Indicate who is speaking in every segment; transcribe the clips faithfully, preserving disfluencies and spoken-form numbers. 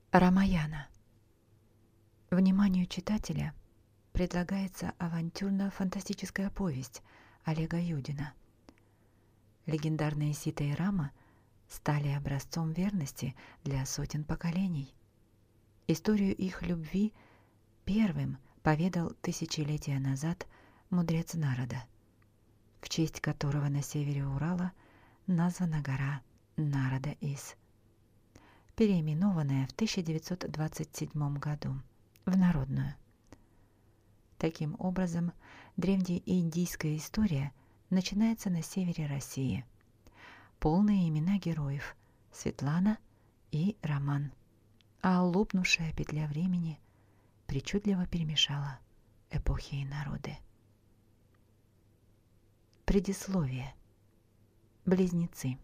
Speaker 1: Рамаяна. Вниманию читателя предлагается авантюрно-фантастическая повесть Олега Юдина. Легендарные Сита и Рама стали образцом верности для сотен поколений. Историю их любви первым поведал тысячелетия назад мудрец Нарада, в честь которого на севере Урала названа гора Нарада-Ис, переименованная в тысяча девятьсот двадцать седьмом году в народную. Таким образом, древнеиндийская история начинается на севере России. Полные имена героев — Светлана и Роман, а лопнувшая петля времени причудливо перемешала эпохи и народы. Предисловие. Близнецы.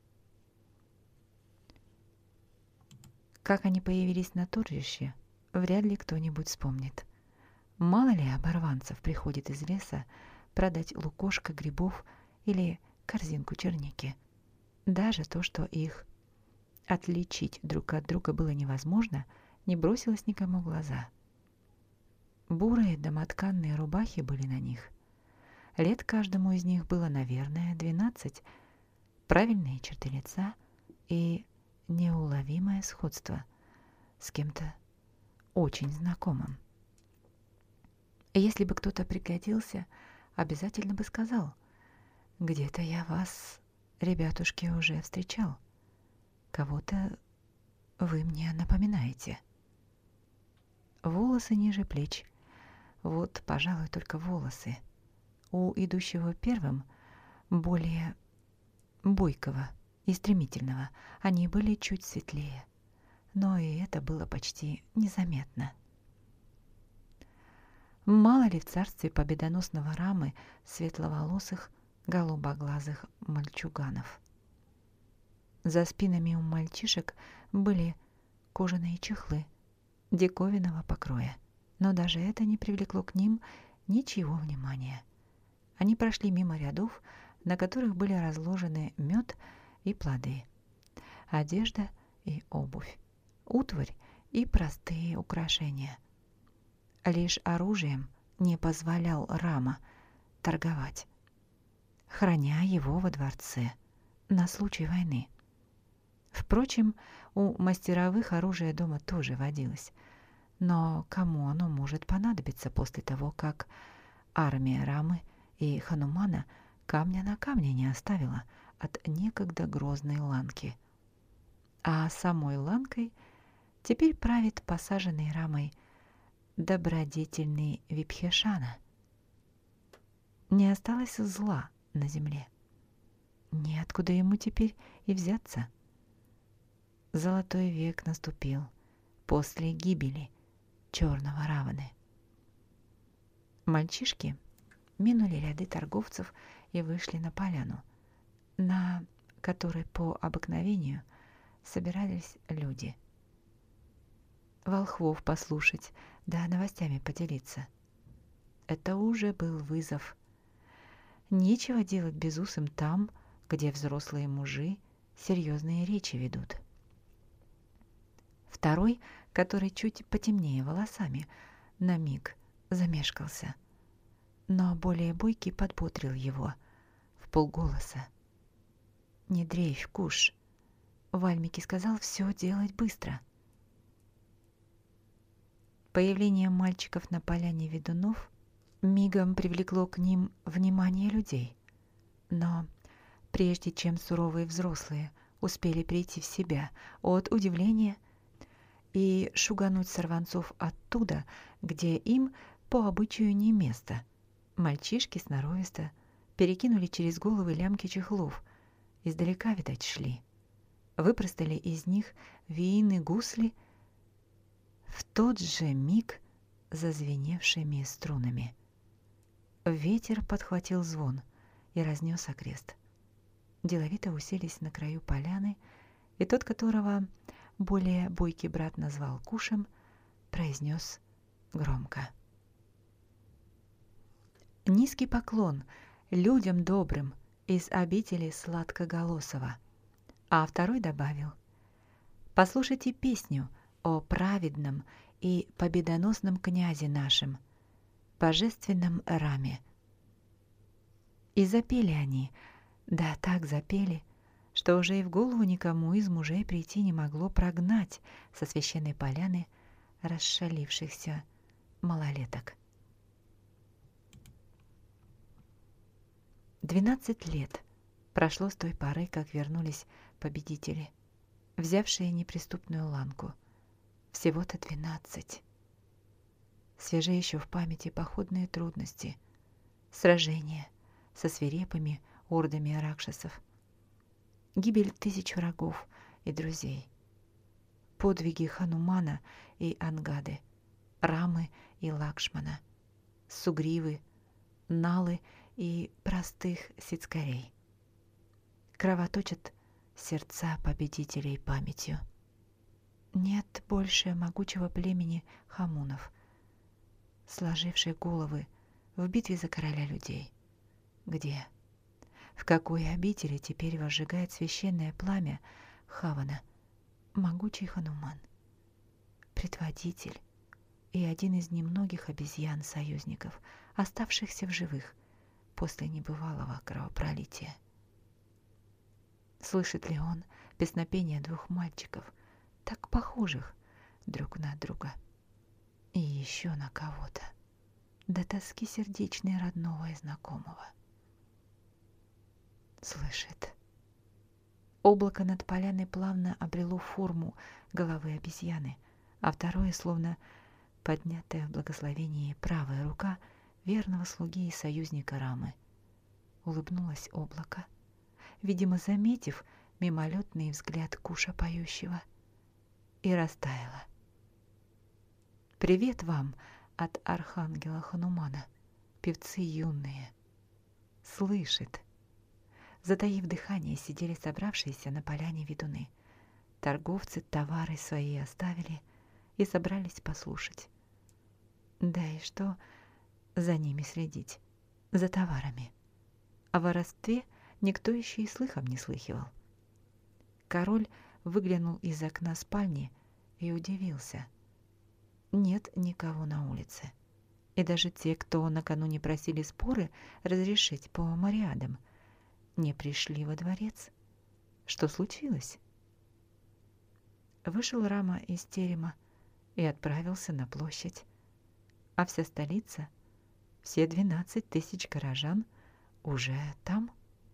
Speaker 1: Как они появились на торжище, вряд ли кто-нибудь вспомнит. Мало ли оборванцев приходит из леса продать лукошко грибов или корзинку черники. Даже то, что их отличить друг от друга было невозможно, не бросилось никому в глаза. Бурые домотканные рубахи были на них. Лет каждому из них было, наверное, двенадцать. Правильные черты лица и неуловимое сходство с кем-то очень знакомым. Если бы кто-то пригодился, обязательно бы сказал: «Где-то я вас, ребятушки, уже встречал. Кого-то вы мне напоминаете». Волосы ниже плеч. Вот, пожалуй, только волосы. У идущего первым, более бойкого и стремительного, они были чуть светлее, но и это было почти незаметно. Мало ли в царстве победоносного Рамы светловолосых, голубоглазых мальчуганов. За спинами у мальчишек были кожаные чехлы диковинного покроя, но даже это не привлекло к ним ничего внимания. Они прошли мимо рядов, на которых были разложены мед и плоды, одежда и обувь, утварь и простые украшения. Лишь оружием не позволял Рама торговать, храня его во дворце на случай войны. Впрочем, у мастеровых оружие дома тоже водилось, но кому оно может понадобиться после того, как армия Рамы и Ханумана камня на камне не оставила от некогда грозной Ланки. А самой Ланкой теперь правит посаженный Рамой добродетельный Випхешана. Не осталось зла на земле. Неоткуда ему теперь и взяться. Золотой век наступил после гибели черного Раваны. Мальчишки минули ряды торговцев и вышли на поляну, на которой по обыкновению собирались люди. Волхвов послушать, да новостями поделиться. Это уже был вызов. Нечего делать безусым там, где взрослые мужи серьезные речи ведут. Второй, который чуть потемнее волосами, на миг замешкался, но более бойкий подбодрил его вполголоса. «Не дрейфь, Куш. Вальмики сказал все делать быстро». Появление мальчиков на поляне ведунов мигом привлекло к ним внимание людей. Но прежде чем суровые взрослые успели прийти в себя от удивления и шугануть сорванцов оттуда, где им по обычаю не место, мальчишки сноровисто перекинули через головы лямки чехлов, издалека, видать, шли. Выпростали из них веины гусли, в тот же миг зазвеневшими струнами. Ветер подхватил звон и разнес окрест. Деловито уселись на краю поляны, и тот, которого более бойкий брат назвал Кушем, произнес громко: «Низкий поклон людям добрым из обители Сладкоголосова». А второй добавил: «Послушайте песню о праведном и победоносном князе нашем, божественном Раме. И запели они, да так запели, что уже и в голову никому из мужей прийти не могло прогнать со священной поляны расшалившихся малолеток. Двенадцать лет прошло с той поры, как вернулись победители, взявшие неприступную ланку. Всего-то двенадцать. Свежи еще в памяти походные трудности, сражения со свирепыми ордами ракшасов, гибель тысяч врагов и друзей, подвиги Ханумана и Ангады, Рамы и Лакшмана, Сугривы, Налы и простых сицкарей. Кровоточат сердца победителей памятью. Нет больше могучего племени хамунов, сложивших головы в битве за короля людей. Где? В какой обители теперь возжигает священное пламя Хавана могучий Хануман, предводитель и один из немногих обезьян-союзников, оставшихся в живых после небывалого кровопролития? Слышит ли он песнопение двух мальчиков, так похожих друг на друга и еще на кого-то, до тоски сердечной родного и знакомого? Слышит. Облако над поляной плавно обрело форму головы обезьяны, а второе, словно поднятая в благословении правая рука верного слуги и союзника Рамы. Улыбнулось облако, видимо, заметив мимолетный взгляд Куша поющего, и растаяло. Привет вам от архангела Ханумана, певцы юные. Слышит. Затаив дыхание, сидели собравшиеся на поляне ведуны. Торговцы товары свои оставили и собрались послушать. Да и что за ними следить, за товарами? О воровстве никто еще и слыхом не слыхивал. Король выглянул из окна спальни и удивился. Нет никого на улице. И даже те, кто накануне просили споры разрешить по мариадам, не пришли во дворец. Что случилось? Вышел Рама из терема и отправился на площадь. А вся столица, все двенадцать тысяч горожан уже там.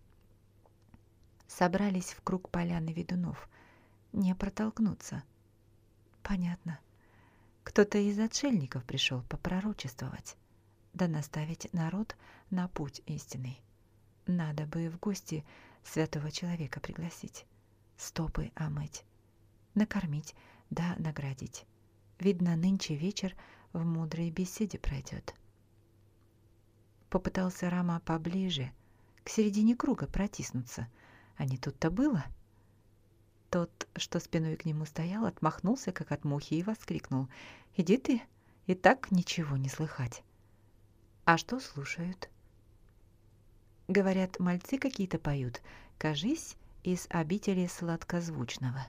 Speaker 1: Собрались в круг поляны ведунов. Не протолкнуться. Понятно. Кто-то из отшельников пришел попророчествовать, да наставить народ на путь истинный. Надо бы в гости святого человека пригласить, стопы омыть, накормить да наградить. Видно, нынче вечер в мудрой беседе пройдет. Попытался Рама поближе, к середине круга протиснуться, а не тут-то было. Тот, что спиной к нему стоял, отмахнулся, как от мухи, и воскликнул: «Иди ты, и так ничего не слыхать». «А что слушают?» «Говорят, мальцы какие-то поют, кажись, из обители сладкозвучного».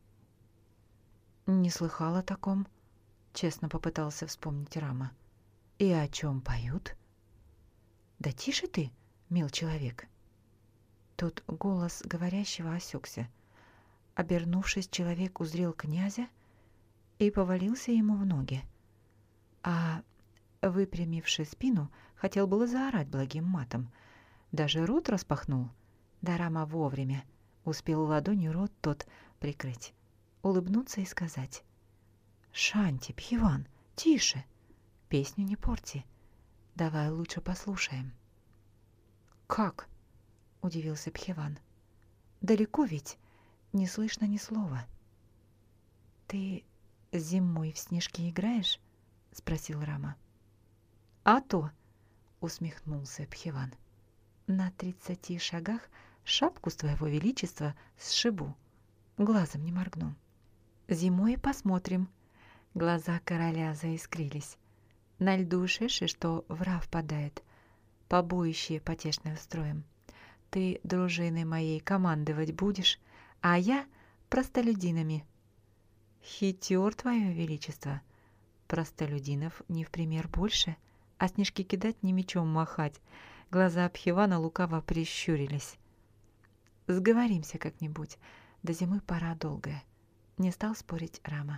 Speaker 1: «Не слыхала о таком», — честно попытался вспомнить Рама. «И о чем поют?» «Да тише ты, мил человек». Тут голос говорящего осекся. Обернувшись, человек узрел князя и повалился ему в ноги. А, выпрямивши спину, хотел было заорать благим матом. Даже рот распахнул. Да Рама вовремя успел ладонью рот тот прикрыть, улыбнуться и сказать: «Шанти, Пхиван, тише, песню не порти, давай лучше послушаем». «Как?» — удивился Пхиван. «Далеко ведь, не слышно ни слова». «Ты зимой в снежки играешь?» — спросил Рама. «А то!» — усмехнулся Пхиван. «На тридцати шагах шапку с твоего величества сшибу, глазом не моргну. Зимой посмотрим». Глаза короля заискрились. «На льду шиши, что врав впадает, побоище потешное устроим. Ты дружиной моей командовать будешь, а я простолюдинами». Хитер, твое величество. Простолюдинов не в пример больше, а снежки кидать не мечом махать. Глаза Пхивана лукаво прищурились. Сговоримся как-нибудь. До зимы пора долгая. Не стал спорить Рама.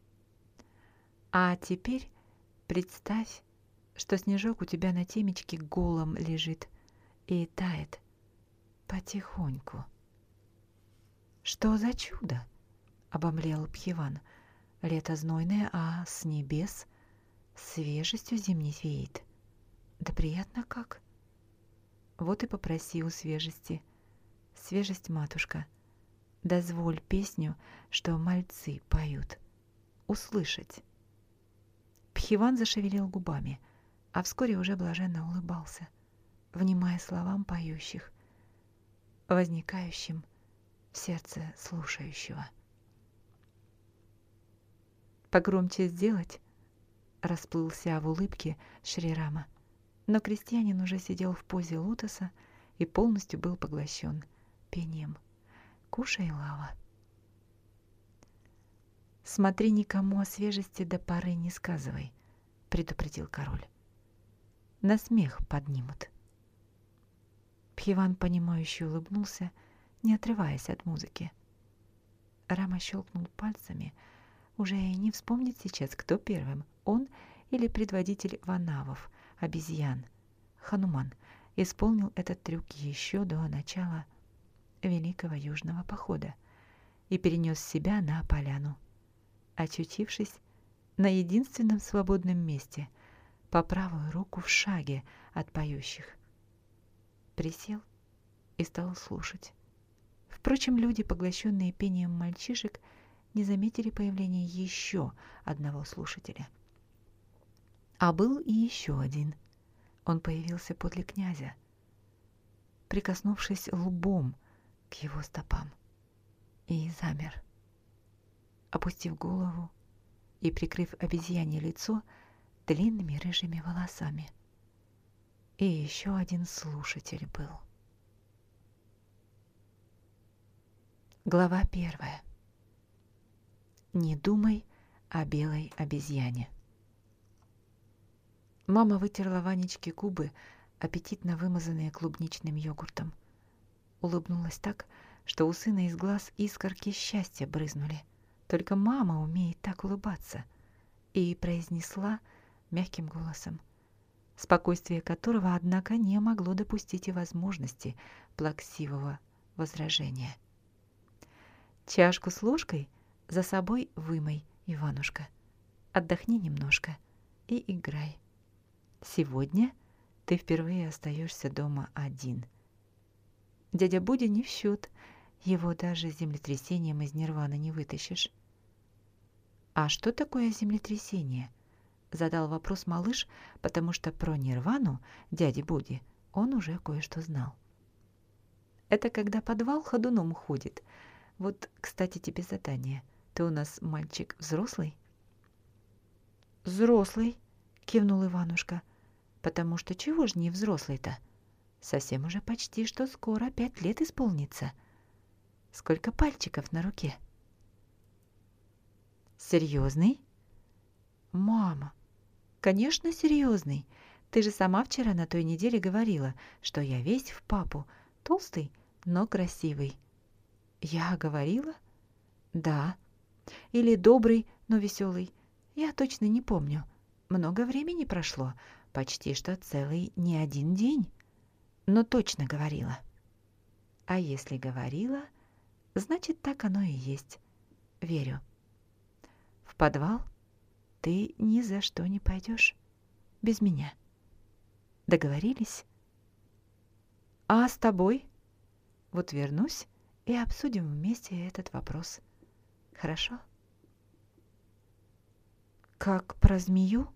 Speaker 1: А теперь представь, что снежок у тебя на темечке голом лежит и тает потихоньку. Что за чудо? Обомлел Пхиван. Лето знойное, а с небес свежестью зимней веет. Да приятно как. Вот и попроси у свежести. Свежесть, матушка, дозволь песню, что мальцы поют, услышать. Пхиван зашевелил губами, а вскоре уже блаженно улыбался, внимая словам поющих, возникающим в сердце слушающего. «Погромче сделать?» — расплылся в улыбке Шри Рама, но крестьянин уже сидел в позе лотоса и полностью был поглощен пением. «Кушай, Лава». «Смотри, никому о свежести до поры не сказывай», — предупредил король. «На смех поднимут». Пхиван, понимающе улыбнулся, не отрываясь от музыки. Рама щелкнул пальцами. Уже не вспомнить сейчас, кто первым, он или предводитель ванавов, обезьян, Хануман, исполнил этот трюк еще до начала Великого Южного похода и перенес себя на поляну, очутившись на единственном свободном месте по правую руку в шаге от поющих. Присел и стал слушать. Впрочем, люди, поглощенные пением мальчишек, не заметили появления еще одного слушателя. А был и еще один. Он появился подле князя, прикоснувшись лбом к его стопам, и замер, опустив голову и прикрыв обезьянье лицо длинными рыжими волосами. И еще один слушатель был. Глава первая. Не думай о белой обезьяне. Мама вытерла Ванечке губы, аппетитно вымазанные клубничным йогуртом. Улыбнулась так, что у сына из глаз искорки счастья брызнули. Только мама умеет так улыбаться. И произнесла мягким голосом, спокойствие которого, однако, не могло допустить и возможности плаксивого возражения. «Чашку с ложкой за собой вымой, Иванушка. Отдохни немножко и играй. Сегодня ты впервые остаешься дома один. Дядя Будя не в счет, его даже землетрясением из нирваны не вытащишь». «А что такое землетрясение?» — задал вопрос малыш, потому что про нирвану дяди Буди он уже кое-что знал. «Это когда подвал ходуном ходит. Вот, кстати, тебе задание. Ты у нас мальчик взрослый?» «Взрослый», — кивнул Иванушка. «Потому что чего ж не взрослый-то? Совсем уже почти что скоро пять лет исполнится. Сколько пальчиков на руке?» «Серьезный?» «Мама, конечно, серьезный. Ты же сама вчера на той неделе говорила, что я весь в папу, толстый, но красивый». «Я говорила?» «Да. Или добрый, но веселый. Я точно не помню. Много времени прошло, почти что целый не один день. Но точно говорила». «А если говорила, значит, так оно и есть. Верю. В подвал ты ни за что не пойдешь без меня. Договорились? А с тобой? Вот вернусь и обсудим вместе этот вопрос. Хорошо?» «Как про змею?»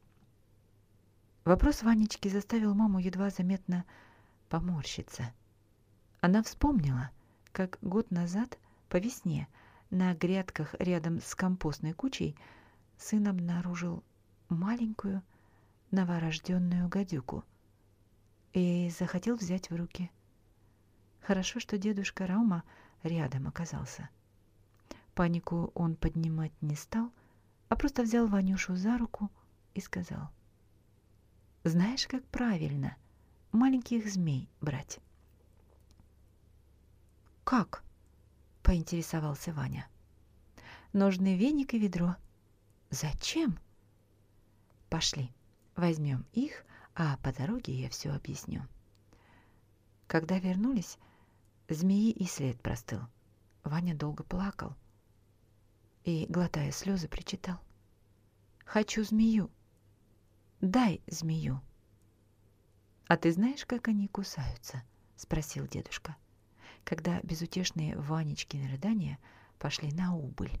Speaker 1: Вопрос Ванечки заставил маму едва заметно поморщиться. Она вспомнила, как год назад по весне на грядках рядом с компостной кучей сын обнаружил маленькую новорожденную гадюку и захотел взять в руки. Хорошо, что дедушка Раума рядом оказался. Панику он поднимать не стал, а просто взял Ванюшу за руку и сказал: «Знаешь, как правильно маленьких змей брать?» «Как?» — поинтересовался Ваня. «Нужны веник и ведро». «Зачем?» «Пошли, возьмем их, а по дороге я все объясню». Когда вернулись, змеи и след простыл. Ваня долго плакал и, глотая слезы, причитал: «Хочу змею! Дай змею!» «А ты знаешь, как они кусаются?» — спросил дедушка, когда безутешные Ванечкины рыдания пошли на убыль.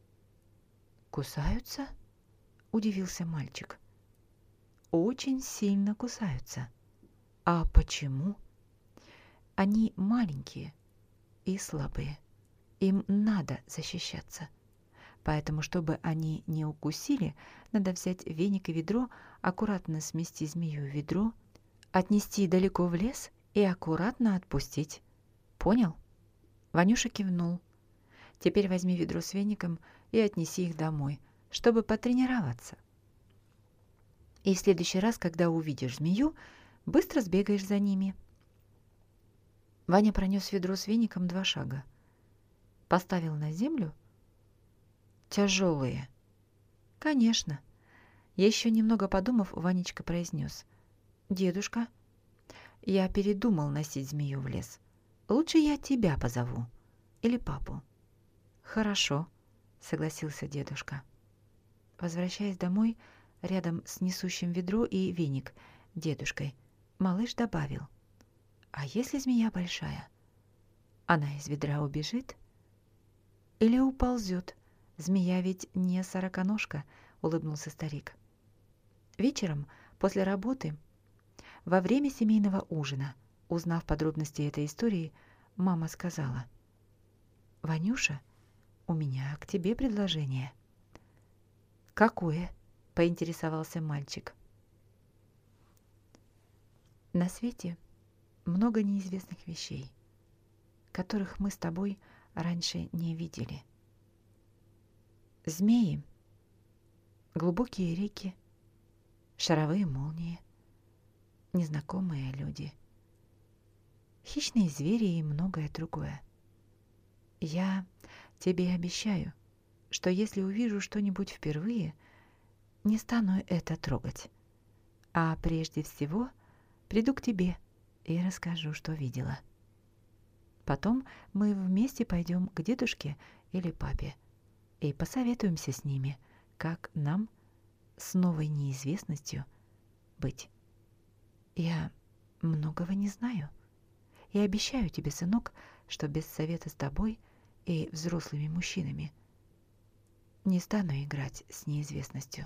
Speaker 1: «Кусаются?» — удивился мальчик. «Очень сильно кусаются. А почему?» «Они маленькие и слабые. Им надо защищаться. Поэтому, чтобы они не укусили, надо взять веник и ведро, аккуратно смести змею в ведро, отнести далеко в лес и аккуратно отпустить. Понял?» Ванюша кивнул. «Теперь возьми ведро с веником и отнеси их домой, чтобы потренироваться. И в следующий раз, когда увидишь змею, быстро сбегаешь за ними». Ваня пронес ведро с веником два шага. Поставил на землю. «Тяжелые». «Конечно». Еще немного подумав, Ванечка произнес: «Дедушка, я передумал носить змею в лес. Лучше я тебя позову. Или папу». «Хорошо», — согласился дедушка. Возвращаясь домой, рядом с несущим ведро и веник дедушкой, малыш добавил: «А если змея большая? Она из ведра убежит? Или уползет? Змея ведь не сороконожка», — улыбнулся старик. Вечером, после работы, во время семейного ужина, узнав подробности этой истории, мама сказала: «Ванюша, у меня к тебе предложение». «Какое?» — поинтересовался мальчик. «На свете много неизвестных вещей, которых мы с тобой раньше не видели. Змеи, глубокие реки, шаровые молнии, незнакомые люди, хищные звери и многое другое. Я тебе обещаю, что если увижу что-нибудь впервые, не стану это трогать, а прежде всего приду к тебе и расскажу, что видела. Потом мы вместе пойдем к дедушке или папе и посоветуемся с ними, как нам с новой неизвестностью быть. Я многого не знаю и обещаю тебе, сынок, что без совета с тобой и взрослыми мужчинами не стану играть с неизвестностью».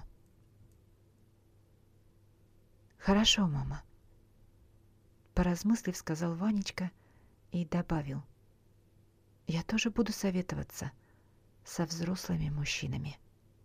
Speaker 1: «Хорошо, мама», — поразмыслив, сказал Ванечка и добавил: «Я тоже буду советоваться со взрослыми мужчинами».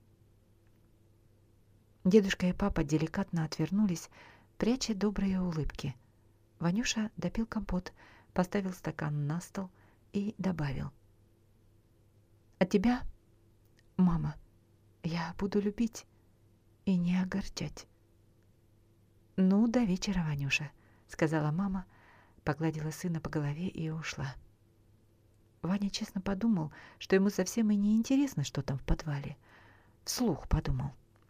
Speaker 1: Дедушка и папа деликатно отвернулись, пряча добрые улыбки. Ванюша допил компот, поставил стакан на стол и добавил: «А тебя, мама, я буду любить и не огорчать». «Ну, до вечера, Ванюша», — сказала мама, погладила сына по голове и ушла. Ваня честно подумал, что ему совсем и не интересно, что там в подвале. Вслух подумал.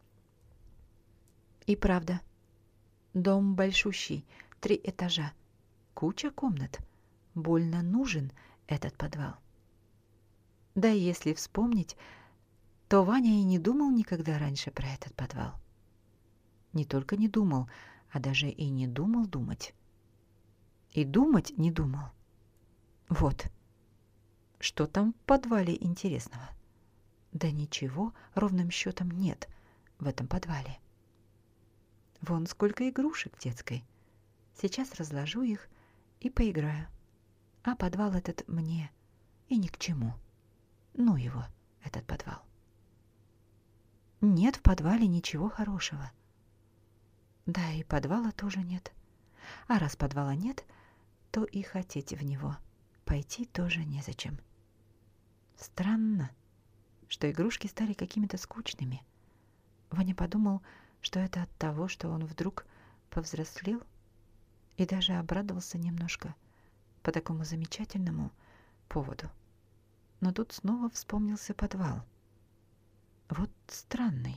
Speaker 1: И правда, дом большущий, три этажа, куча комнат. Больно нужен этот подвал. Да и если вспомнить, то Ваня и не думал никогда раньше про этот подвал. Не только не думал, а даже и не думал думать. И думать не думал. Вот. Что там в подвале интересного? Да ничего ровным счетом нет в этом подвале. Вон сколько игрушек в детской. Сейчас разложу их и поиграю. А подвал этот мне и ни к чему. Ну его, этот подвал. Нет в подвале ничего хорошего. Да и подвала тоже нет. А раз подвала нет, то и хотеть в него пойти тоже незачем. Странно, что игрушки стали какими-то скучными. Ваня подумал, что это от того, что он вдруг повзрослел, и даже обрадовался немножко по такому замечательному поводу. Но тут снова вспомнился подвал. Вот странный.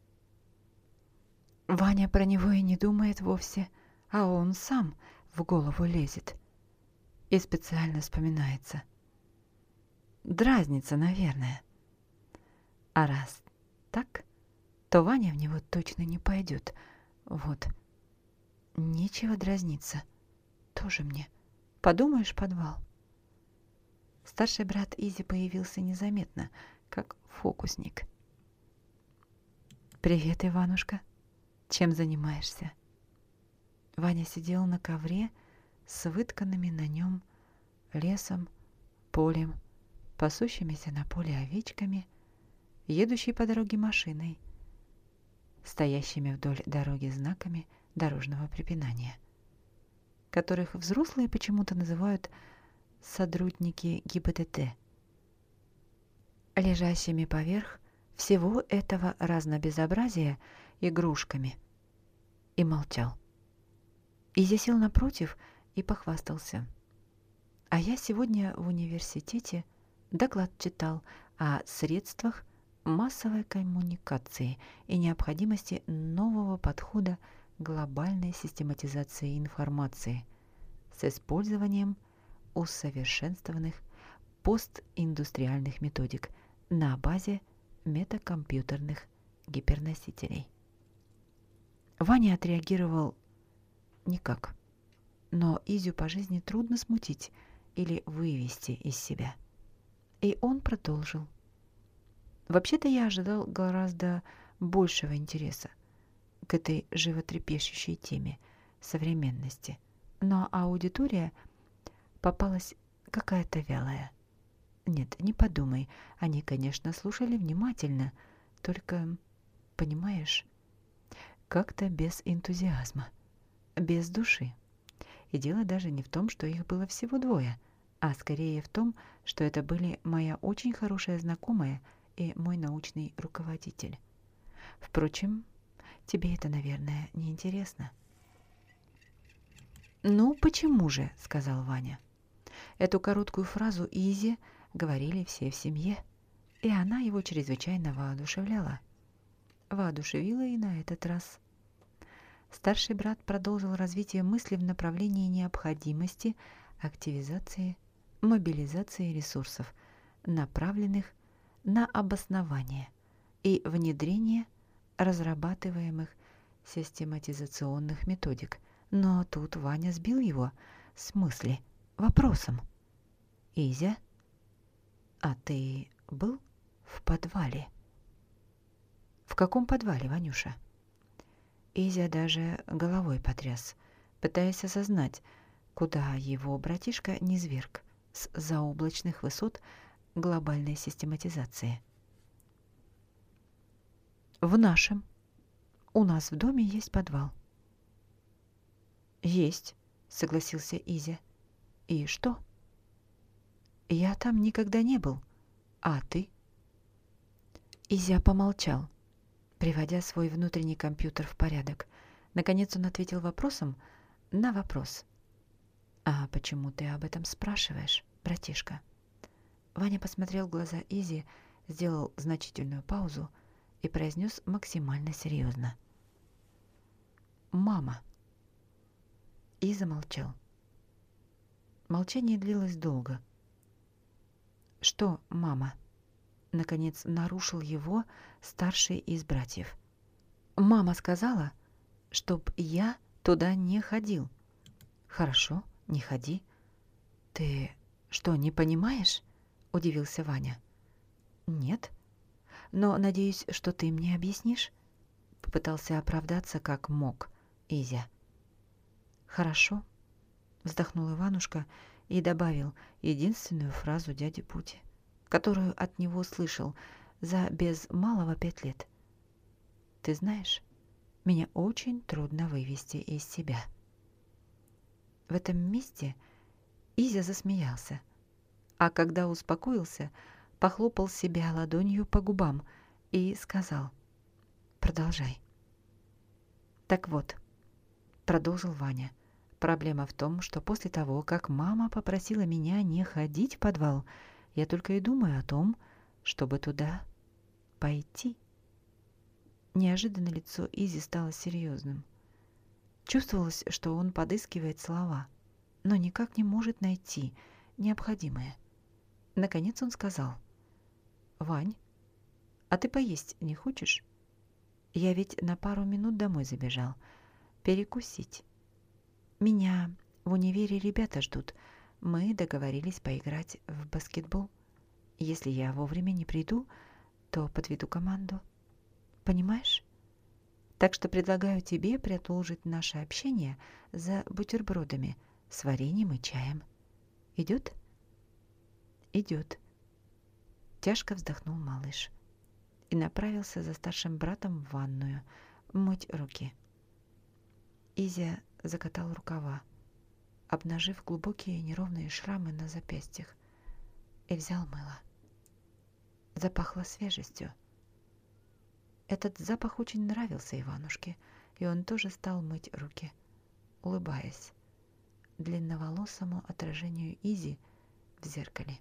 Speaker 1: Ваня про него и не думает вовсе, а он сам в голову лезет и специально вспоминается. Дразнится, наверное. А раз так, то Ваня в него точно не пойдет. Вот. Нечего дразниться. Тоже мне. Подумаешь, подвал. Старший брат Изи появился незаметно, как фокусник. «Привет, Иванушка. Чем занимаешься?» Ваня сидел на ковре с вытканными на нем лесом, полем, пасущимися на поле овечками, едущей по дороге машиной, стоящими вдоль дороги знаками дорожного препинания, которых взрослые почему-то называют сотрудники ГИБДД, лежащими поверх всего этого разнобезобразия игрушками, и молчал. Изя сел напротив и похвастался. А я сегодня в университете доклад читал о средствах массовой коммуникации и необходимости нового подхода к глобальной систематизации информации с использованием усовершенствованных постиндустриальных методик на базе метакомпьютерных гиперносителей. Ваня отреагировал никак, но Изю по жизни трудно смутить или вывести из себя. И он продолжил. Вообще-то я ожидал гораздо большего интереса к этой животрепещущей теме современности, но аудитория попалась какая-то вялая. Нет, не подумай, они, конечно, слушали внимательно, только, понимаешь, как-то без энтузиазма, без души. И дело даже не в том, что их было всего двое, а скорее в том, что это были моя очень хорошая знакомая и мой научный руководитель. Впрочем, тебе это, наверное, не интересно. «Ну, почему же?» — сказал Ваня. Эту короткую фразу Изи говорили все в семье, и она его чрезвычайно воодушевляла. Воодушевила и на этот раз. Старший брат продолжил развитие мысли в направлении необходимости активизации, мобилизации ресурсов, направленных на обоснование и внедрение разрабатываемых систематизационных методик. Но тут Ваня сбил его с мысли вопросом. «Изя, а ты был в подвале?» «В каком подвале, Ванюша?» Изя даже головой потряс, пытаясь осознать, куда его братишка низвергг с заоблачных высот глобальной систематизации. «В нашем. У нас в доме есть подвал». «Есть», — согласился Изя. «И что?» «Я там никогда не был. А ты?» Изя помолчал, приводя свой внутренний компьютер в порядок. Наконец он ответил вопросом на вопрос. «А почему ты об этом спрашиваешь, братишка?» Ваня посмотрел в глаза Изи, сделал значительную паузу и произнес максимально серьезно. «Мама». И замолчал. Молчание длилось долго. «Что, мама?» Наконец нарушил его старший из братьев. «Мама сказала, чтоб я туда не ходил». «Хорошо, не ходи». «Ты что, не понимаешь?» — удивился Ваня. «Нет. Но надеюсь, что ты мне объяснишь?» Попытался оправдаться как мог Изя. «Хорошо», — вздохнул Иванушка и добавил единственную фразу дяди Пути, которую от него слышал за без малого пять лет. «Ты знаешь, меня очень трудно вывести из себя». В этом месте Изя засмеялся, а когда успокоился, похлопал себя ладонью по губам и сказал: «Продолжай». «Так вот», — продолжил Ваня, — «проблема в том, что после того, как мама попросила меня не ходить в подвал, я только и думаю о том, чтобы туда пойти». Неожиданно лицо Изи стало серьезным. Чувствовалось, что он подыскивает слова, но никак не может найти необходимое. Наконец он сказал: «Вань, а ты поесть не хочешь? Я ведь на пару минут домой забежал. Перекусить. Меня в универе ребята ждут. Мы договорились поиграть в баскетбол. Если я вовремя не приду, то подведу команду. Понимаешь? Так что предлагаю тебе продолжить наше общение за бутербродами с вареньем и чаем. Идет?» «Идет», — тяжко вздохнул малыш и направился за старшим братом в ванную мыть руки. Изя закатал рукава, обнажив глубокие неровные шрамы на запястьях, и взял мыло. Запахло свежестью. Этот запах очень нравился Иванушке, и он тоже стал мыть руки, улыбаясь длинноволосому отражению Изи в зеркале.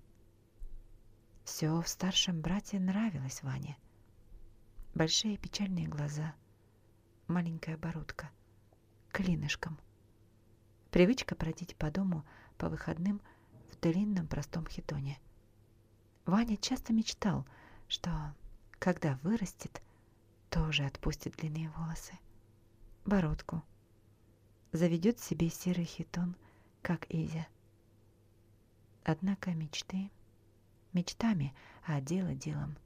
Speaker 1: Все в старшем брате нравилось Ване. Большие печальные глаза, маленькая бородка, клинышком. Привычка бродить по дому по выходным в длинном простом хитоне. Ваня часто мечтал, что, когда вырастет, тоже отпустит длинные волосы, бородку, заведет себе серый хитон, как Изя. Однако мечты мечтами, а дело делом.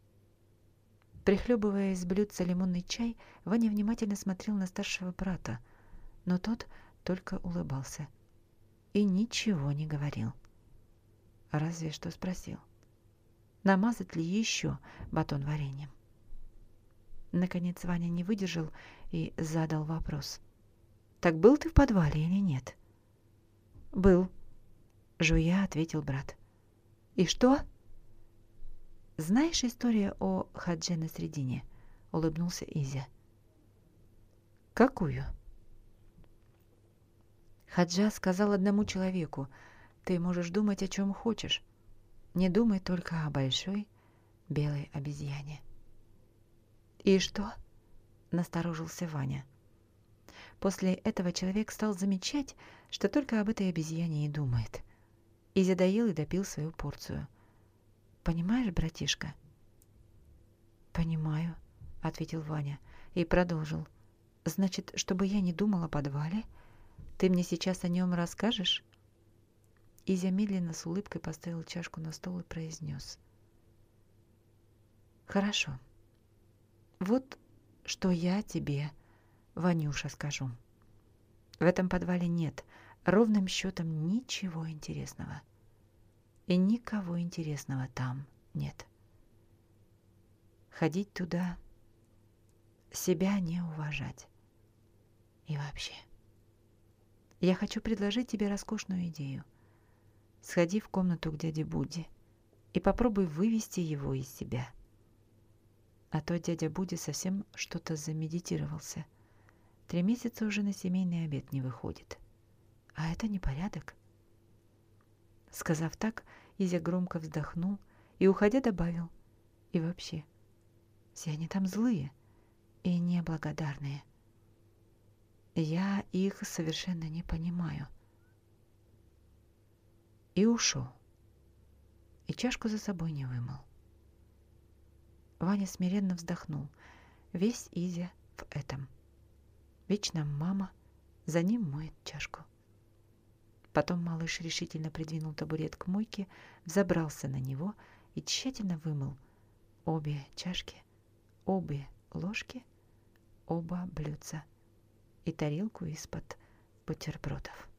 Speaker 1: Прихлебывая из блюдца лимонный чай, Ваня внимательно смотрел на старшего брата, но тот только улыбался и ничего не говорил. Разве что спросил, намазать ли еще батон вареньем. Наконец Ваня не выдержал и задал вопрос: «Так был ты в подвале или нет?» «Был», — жуя ответил брат. «И что?» «Знаешь историю о Хадже Насреддине?» — улыбнулся Изя. «Какую?» Хаджа сказал одному человеку: «Ты можешь думать о чем хочешь. Не думай только о большой белой обезьяне». «И что?» — насторожился Ваня. После этого человек стал замечать, что только об этой обезьяне и думает. Изя доел и допил свою порцию. «Понимаешь, братишка?» «Понимаю», — ответил Ваня и продолжил. «Значит, чтобы я не думал о подвале, ты мне сейчас о нем расскажешь?» Изя медленно с улыбкой поставил чашку на стол и произнес: «Хорошо. Вот что я тебе, Ванюша, скажу. В этом подвале нет ровным счетом ничего интересного. И никого интересного там нет. Ходить туда, себя не уважать. И вообще. Я хочу предложить тебе роскошную идею. Сходи в комнату к дяде Будде и попробуй вывести его из себя. А то дядя Будя совсем что-то замедитировался. Три месяца уже на семейный обед не выходит. А это непорядок». Сказав так, Изя громко вздохнул и, уходя, добавил: «И вообще, все они там злые и неблагодарные. Я их совершенно не понимаю». И ушел. И чашку за собой не вымыл. Ваня смиренно вздохнул. Весь Изя в этом. Вечно мама за ним моет чашку. Потом малыш решительно придвинул табурет к мойке, взобрался на него и тщательно вымыл обе чашки, обе ложки, оба блюдца и тарелку из-под бутербродов.